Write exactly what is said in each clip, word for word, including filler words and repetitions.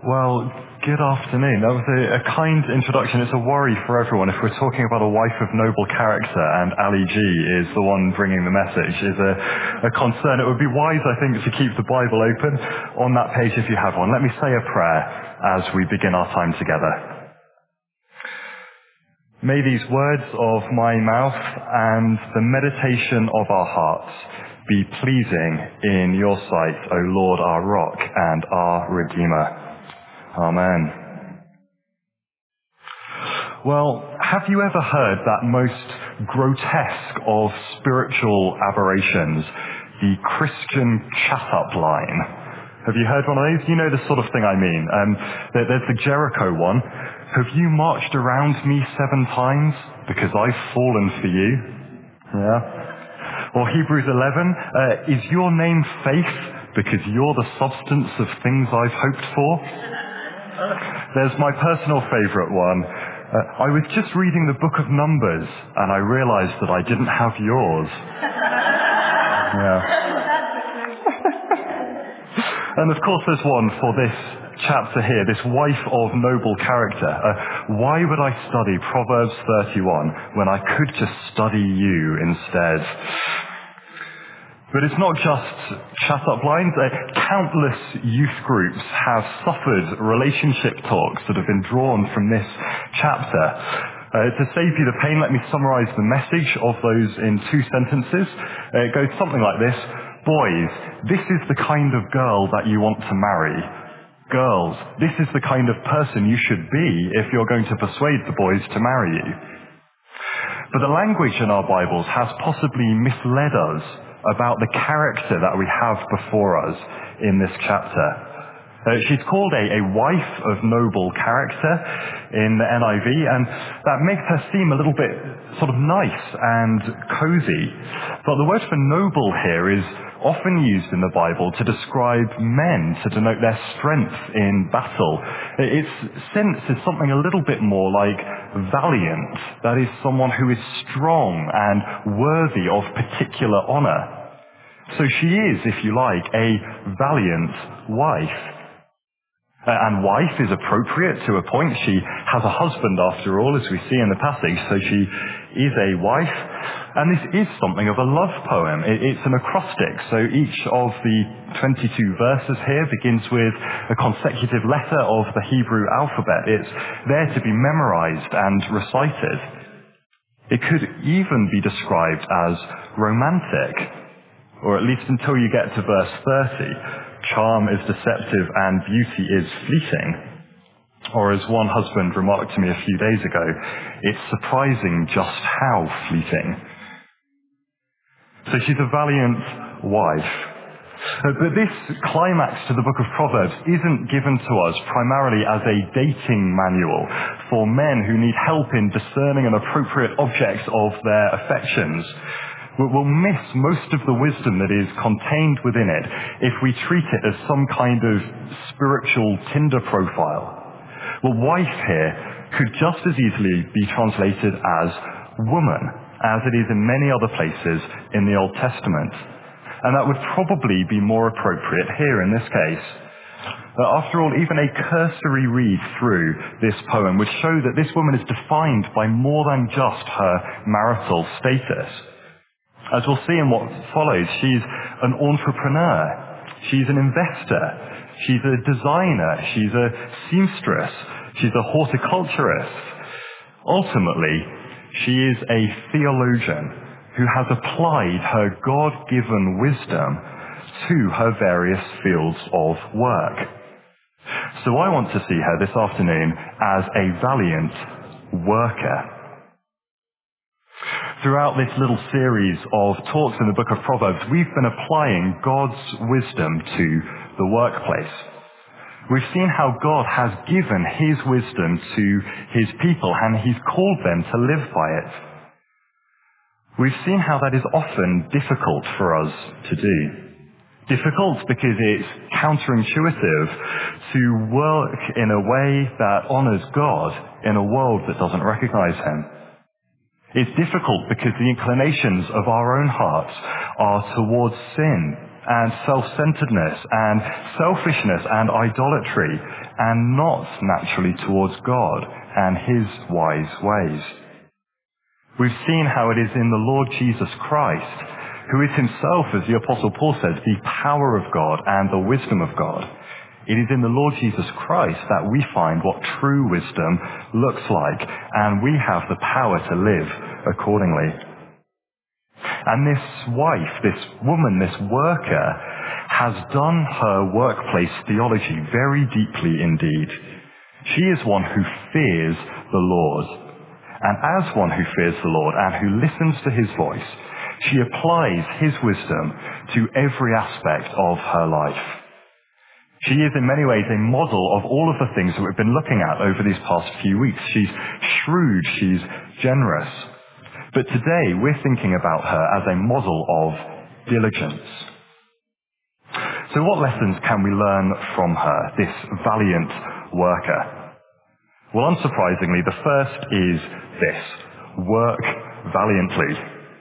Well, good afternoon. That was a, a kind introduction. It's a worry for everyone if we're talking about a wife of noble character and Ali G is the one bringing the message, is a, a concern. It would be wise, I think, to keep the Bible open on that page if you have one. Let me say a prayer as we begin our time together. May these words of my mouth and the meditation of our hearts be pleasing in your sight, O Lord, our rock and our Redeemer. Amen. Well, have you ever heard that most grotesque of spiritual aberrations, the Christian chat-up line? Have you heard one of these? You know the sort of thing I mean. Um, there, there's the Jericho one. Have you marched around me seven times because I've fallen for you? Yeah. Or Hebrews eleven, uh, is your name faith because you're the substance of things I've hoped for? There's my personal favourite one. Uh, I was just reading the book of Numbers and I realised that I didn't have yours. Yeah. And of course there's one for this chapter here, this wife of noble character. Uh, why would I study Proverbs thirty-one when I could just study you instead? But it's not just chat-up lines. Uh, countless youth groups have suffered relationship talks that have been drawn from this chapter. Uh, to save you the pain, let me summarize the message of those in two sentences. Uh, it goes something like this. Boys, this is the kind of girl that you want to marry. Girls, this is the kind of person you should be if you're going to persuade the boys to marry you. But the language in our Bibles has possibly misled us about the character that we have before us in this chapter. Uh, she's called a, a wife of noble character in the N I V, and that makes her seem a little bit sort of nice and cozy. But the word for noble here is often used in the Bible to describe men, to denote their strength in battle. Its sense is something a little bit more like valiant. That is someone who is strong and worthy of particular honor. So she is, if you like, a valiant wife. Uh, and wife is appropriate to a point. She has a husband after all, as we see in the passage, so she is a wife. And this is something of a love poem. It, it's an acrostic, so each of the twenty-two verses here begins with a consecutive letter of the Hebrew alphabet. It's there to be memorized and recited. It could even be described as romantic, or at least until you get to verse thirty. Charm is deceptive and beauty is fleeting. Or as one husband remarked to me a few days ago, it's surprising just how fleeting. So she's a valiant wife. Uh, But this climax to the book of Proverbs isn't given to us primarily as a dating manual for men who need help in discerning an appropriate object of their affections. We- We'll miss most of the wisdom that is contained within it if we treat it as some kind of spiritual Tinder profile. Well, wife here could just as easily be translated as woman, as it is in many other places in the Old Testament. And that would probably be more appropriate here in this case. Uh, After all, even a cursory read through this poem would show that this woman is defined by more than just her marital status. As we'll see in what follows, she's an entrepreneur, she's an investor, she's a designer, she's a seamstress, she's a horticulturist. Ultimately, she is a theologian who has applied her God-given wisdom to her various fields of work. So I want to see her this afternoon as a valiant worker. Throughout this little series of talks in the book of Proverbs, we've been applying God's wisdom to the workplace. We've seen how God has given his wisdom to his people and he's called them to live by it. We've seen how that is often difficult for us to do. Difficult because it's counterintuitive to work in a way that honors God in a world that doesn't recognize him. It's difficult because the inclinations of our own hearts are towards sin. and self-centeredness and selfishness and idolatry, and not naturally towards God and his wise ways. We've seen how it is in the Lord Jesus Christ, who is himself, as the Apostle Paul says, the power of God and the wisdom of God. It is in the Lord Jesus Christ that we find what true wisdom looks like, and we have the power to live accordingly. And this wife, this woman, this worker, has done her workplace theology very deeply indeed. She is one who fears the Lord. And as one who fears the Lord and who listens to his voice, she applies his wisdom to every aspect of her life. She is in many ways a model of all of the things that we've been looking at over these past few weeks. She's shrewd, she's generous. But today we're thinking about her as a model of diligence. So what lessons can we learn from her, this valiant worker? Well, unsurprisingly, the first is this: work valiantly.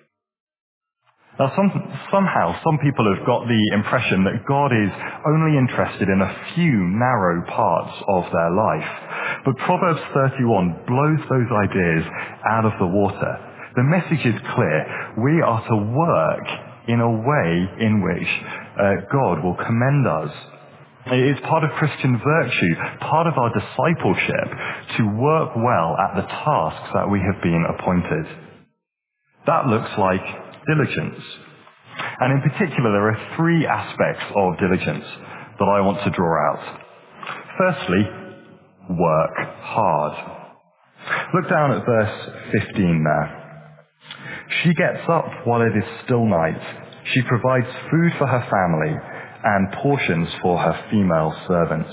Now, some, somehow, some people have got the impression that God is only interested in a few narrow parts of their life. But Proverbs thirty-one blows those ideas out of the water. The message is clear. We are to work in a way in which uh, God will commend us. It is part of Christian virtue, part of our discipleship, to work well at the tasks that we have been appointed. That looks like diligence. And in particular, there are three aspects of diligence that I want to draw out. Firstly, work hard. Look down at verse fifteen there. She gets up while it is still night. She provides food for her family and portions for her female servants.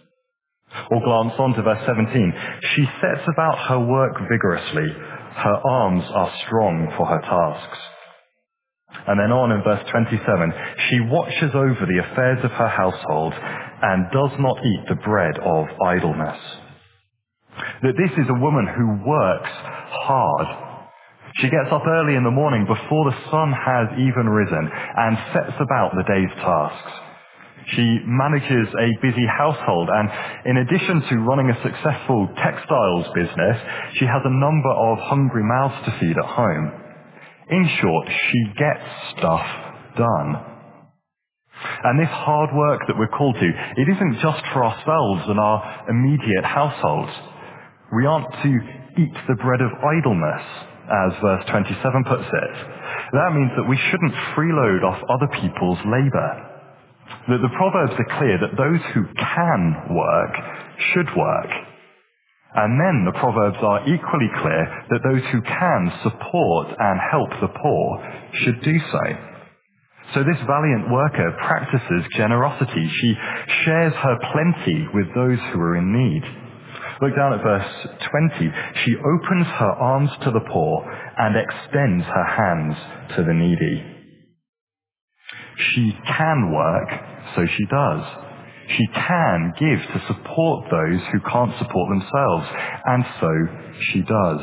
Or glance on to verse seventeen. She sets about her work vigorously. Her arms are strong for her tasks. And then on in verse twenty-seven, she watches over the affairs of her household and does not eat the bread of idleness. That this is a woman who works hard. She gets up early in the morning before the sun has even risen and sets about the day's tasks. She manages a busy household, and in addition to running a successful textiles business, she has a number of hungry mouths to feed at home. In short, she gets stuff done. And this hard work that we're called to, it isn't just for ourselves and our immediate households. We aren't to eat the bread of idleness, as verse twenty-seven puts it. That means that we shouldn't freeload off other people's labor. That the Proverbs are clear that those who can work should work. And then the Proverbs are equally clear that those who can support and help the poor should do so. So this valiant worker practices generosity. She shares her plenty with those who are in need. Look down at verse twenty. She opens her arms to the poor and extends her hands to the needy. She can work, so she does. She can give to support those who can't support themselves, and so she does.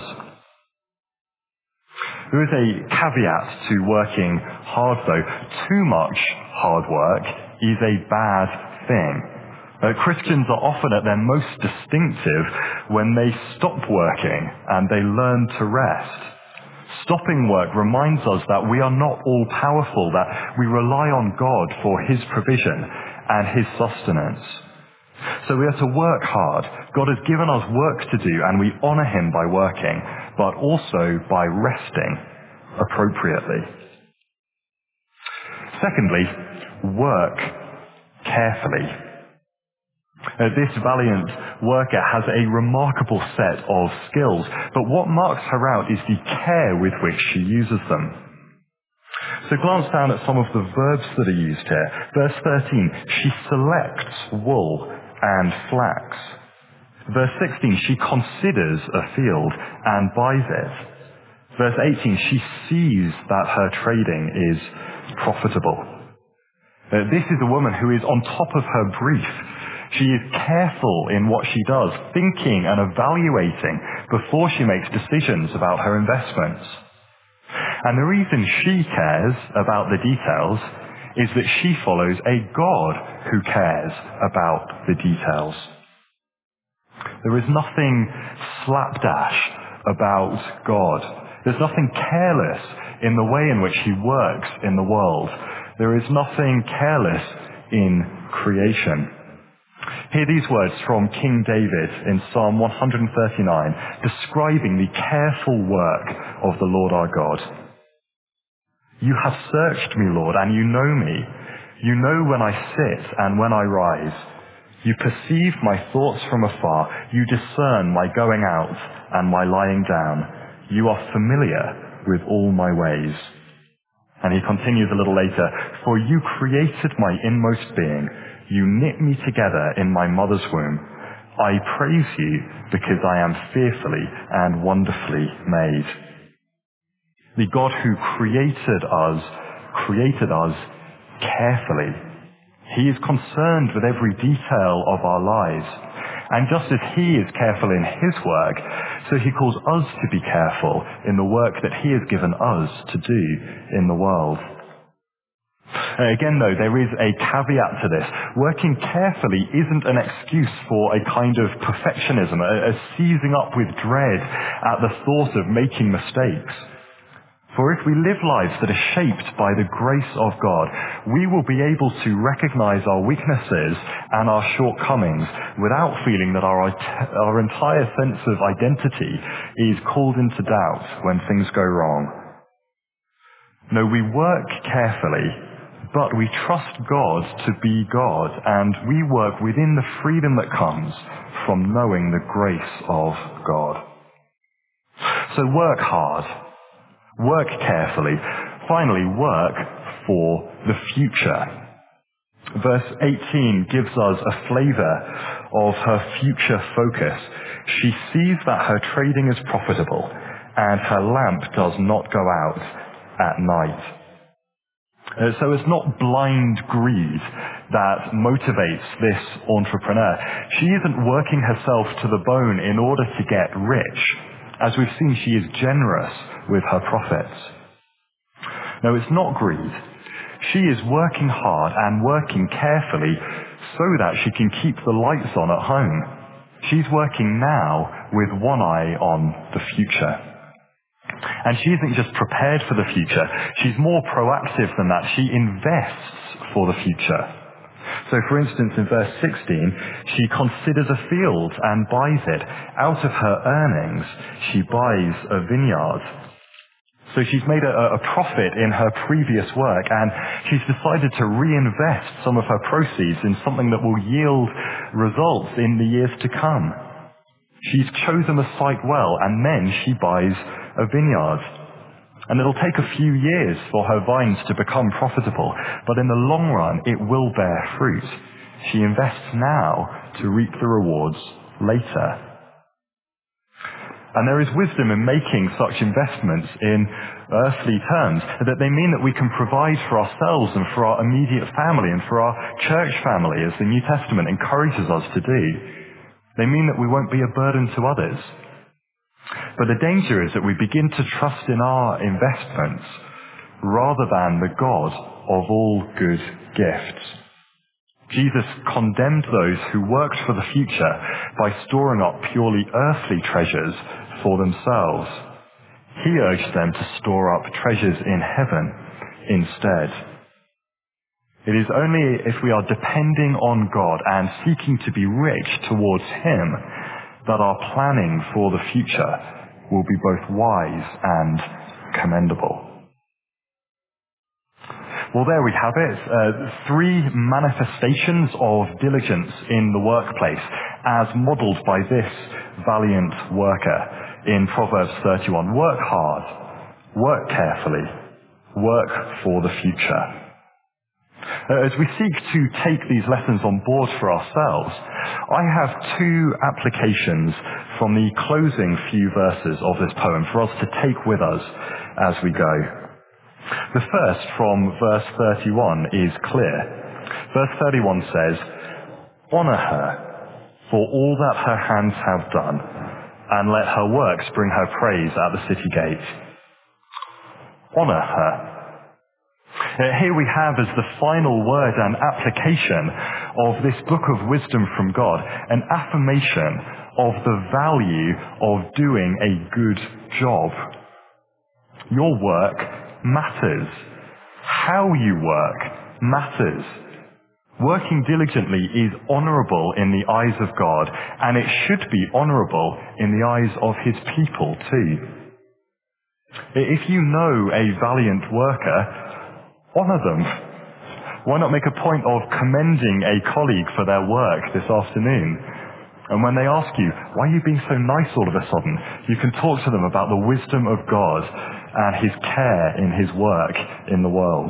There is a caveat to working hard, though. Too much hard work is a bad thing. Uh, Christians are often at their most distinctive when they stop working and they learn to rest. Stopping work reminds us that we are not all powerful, that we rely on God for his provision and his sustenance. So we are to work hard. God has given us work to do, and we honor him by working, but also by resting appropriately. Secondly, work carefully. Uh, this valiant worker has a remarkable set of skills, but what marks her out is the care with which she uses them. So glance down at some of the verbs that are used here. Verse thirteen, she selects wool and flax. Verse sixteen, she considers a field and buys it. Verse eighteen, she sees that her trading is profitable. Uh, this is a woman who is on top of her brief. She is careful in what she does, thinking and evaluating before she makes decisions about her investments. And the reason she cares about the details is that she follows a God who cares about the details. There is nothing slapdash about God. There's nothing careless in the way in which he works in the world. There is nothing careless in creation. Hear these words from King David in Psalm one thirty-nine, describing the careful work of the Lord our God. You have searched me, Lord, and you know me. You know when I sit and when I rise. You perceive my thoughts from afar. You discern my going out and my lying down. You are familiar with all my ways. And he continues a little later, for you created my inmost being. You knit me together in my mother's womb. I praise you because I am fearfully and wonderfully made. The God who created us, created us carefully. He is concerned with every detail of our lives. And just as he is careful in his work, so he calls us to be careful in the work that he has given us to do in the world. Uh, Again, though, there is a caveat to this. Working carefully isn't an excuse for a kind of perfectionism, a, a seizing up with dread at the thought of making mistakes. For if we live lives that are shaped by the grace of God, we will be able to recognize our weaknesses and our shortcomings without feeling that our, our entire sense of identity is called into doubt when things go wrong. No, we work carefully, but we trust God to be God, and we work within the freedom that comes from knowing the grace of God. So work hard. Work carefully. Finally, work for the future. Verse eighteen gives us a flavor of her future focus. She sees that her trading is profitable, and her lamp does not go out at night. Uh, so it's not blind greed that motivates this entrepreneur. She isn't working herself to the bone in order to get rich. As we've seen, she is generous with her profits. No, it's not greed. She is working hard and working carefully so that she can keep the lights on at home. She's working now with one eye on the future. And she isn't just prepared for the future. She's more proactive than that. She invests for the future. So for instance, in verse sixteen, she considers a field and buys it. Out of her earnings, she buys a vineyard. So she's made a, a profit in her previous work, and she's decided to reinvest some of her proceeds in something that will yield results in the years to come. She's chosen the site well, and then she buys a vineyard. And it'll take a few years for her vines to become profitable, but in the long run, it will bear fruit. She invests now to reap the rewards later. And there is wisdom in making such investments in earthly terms, that they mean that we can provide for ourselves and for our immediate family and for our church family, as the New Testament encourages us to do. They mean that we won't be a burden to others. But the danger is that we begin to trust in our investments rather than the God of all good gifts. Jesus condemned those who worked for the future by storing up purely earthly treasures for themselves. He urged them to store up treasures in heaven instead. It is only if we are depending on God and seeking to be rich towards Him that our planning for the future will be both wise and commendable. Well, there we have it. Uh, three manifestations of diligence in the workplace as modeled by this valiant worker in Proverbs thirty-one. Work hard, work carefully, work for the future. Uh, as we seek to take these lessons on board for ourselves, I have two applications from the closing few verses of this poem for us to take with us as we go. The first, from verse thirty-one, is clear. Verse thirty-one says, "Honor her for all that her hands have done, and let her works bring her praise at the city gate." Honor her. Uh, Here we have as the final word and application of this book of wisdom from God, an affirmation of the value of doing a good job. Your work matters. How you work matters. Working diligently is honorable in the eyes of God, and it should be honorable in the eyes of his people too. If you know a valiant worker, honor them. Why not make a point of commending a colleague for their work this afternoon? And when they ask you, why are you being so nice all of a sudden, you can talk to them about the wisdom of God and his care in his work in the world.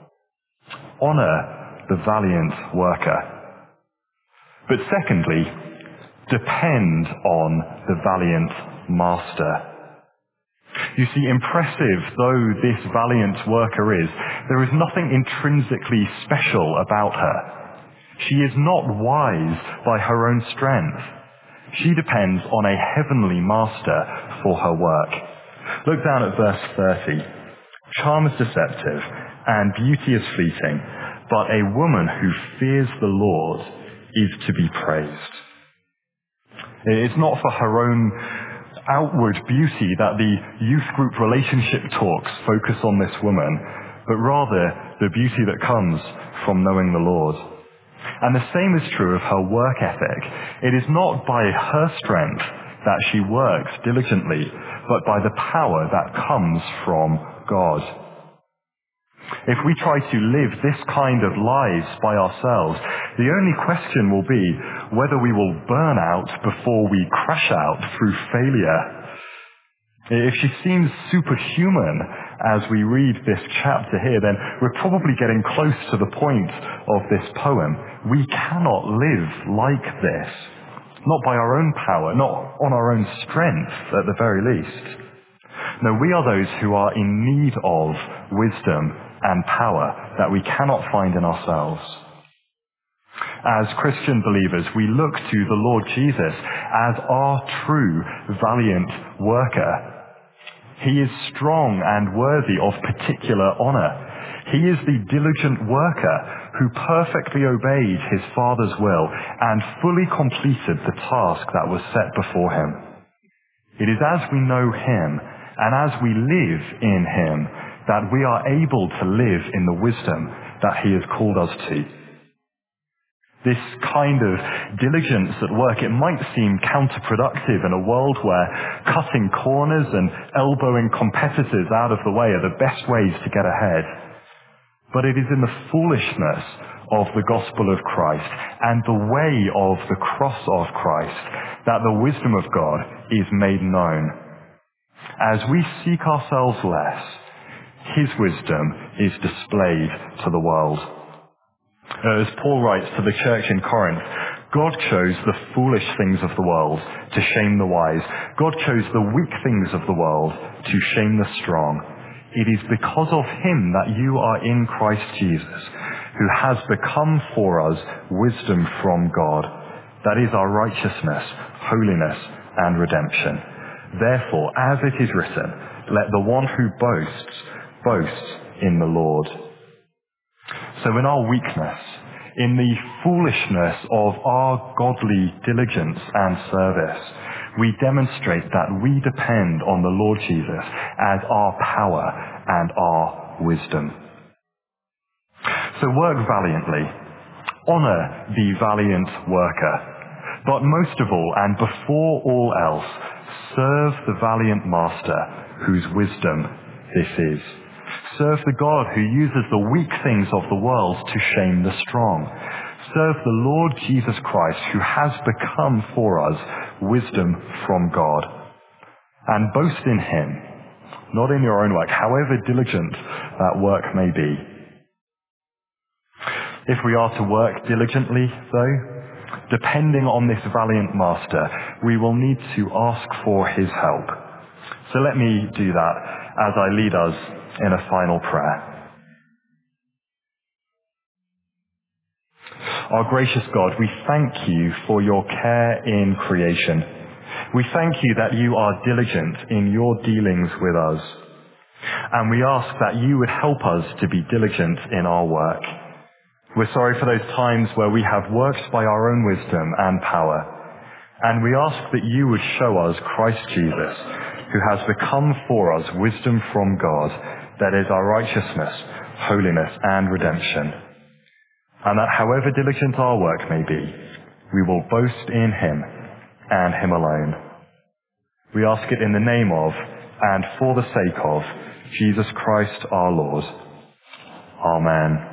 Honor the valiant worker. But secondly, depend on the valiant master. You see, impressive though this valiant worker is, there is nothing intrinsically special about her. She is not wise by her own strength. She depends on a heavenly master for her work. Look down at verse thirty. Charm is deceptive, and beauty is fleeting, but a woman who fears the Lord is to be praised. It's not for her own outward beauty that the youth group relationship talks focus on this woman, but rather the beauty that comes from knowing the Lord. And the same is true of her work ethic. It is not by her strength that she works diligently, but by the power that comes from God. If we try to live this kind of lives by ourselves, the only question will be whether we will burn out before we crash out through failure. If she seems superhuman as we read this chapter here, then we're probably getting close to the point of this poem. We cannot live like this, not by our own power, not on our own strength at the very least. No, we are those who are in need of wisdom and power that we cannot find in ourselves. As Christian believers, we look to the Lord Jesus as our true valiant worker. He is strong and worthy of particular honor. He is the diligent worker who perfectly obeyed his Father's will and fully completed the task that was set before him. It is as we know him and as we live in him that we are able to live in the wisdom that he has called us to. This kind of diligence at work, it might seem counterproductive in a world where cutting corners and elbowing competitors out of the way are the best ways to get ahead. But it is in the foolishness of the gospel of Christ and the way of the cross of Christ that the wisdom of God is made known. As we seek ourselves less, his wisdom is displayed to the world. As Paul writes to the church in Corinth, God chose the foolish things of the world to shame the wise. God chose the weak things of the world to shame the strong. It is because of him that you are in Christ Jesus, who has become for us wisdom from God. That is our righteousness, holiness, and redemption. Therefore, as it is written, let the one who boasts, boast in the Lord. So in our weakness, in the foolishness of our godly diligence and service, we demonstrate that we depend on the Lord Jesus as our power and our wisdom. So work valiantly. Honor the valiant worker. But most of all, and before all else, serve the valiant master whose wisdom this is. Serve the God who uses the weak things of the world to shame the strong. Serve the Lord Jesus Christ who has become for us wisdom from God. And boast in him, not in your own work, however diligent that work may be. If we are to work diligently, though, depending on this valiant master, we will need to ask for his help. So let me do that as I lead us in a final prayer. Our gracious God, we thank you for your care in creation. We thank you that you are diligent in your dealings with us. And we ask that you would help us to be diligent in our work. We're sorry for those times where we have worked by our own wisdom and power. And we ask that you would show us Christ Jesus, who has become for us wisdom from God, that is our righteousness, holiness, and redemption. And that however diligent our work may be, we will boast in him and him alone. We ask it in the name of, and for the sake of, Jesus Christ our Lord. Amen.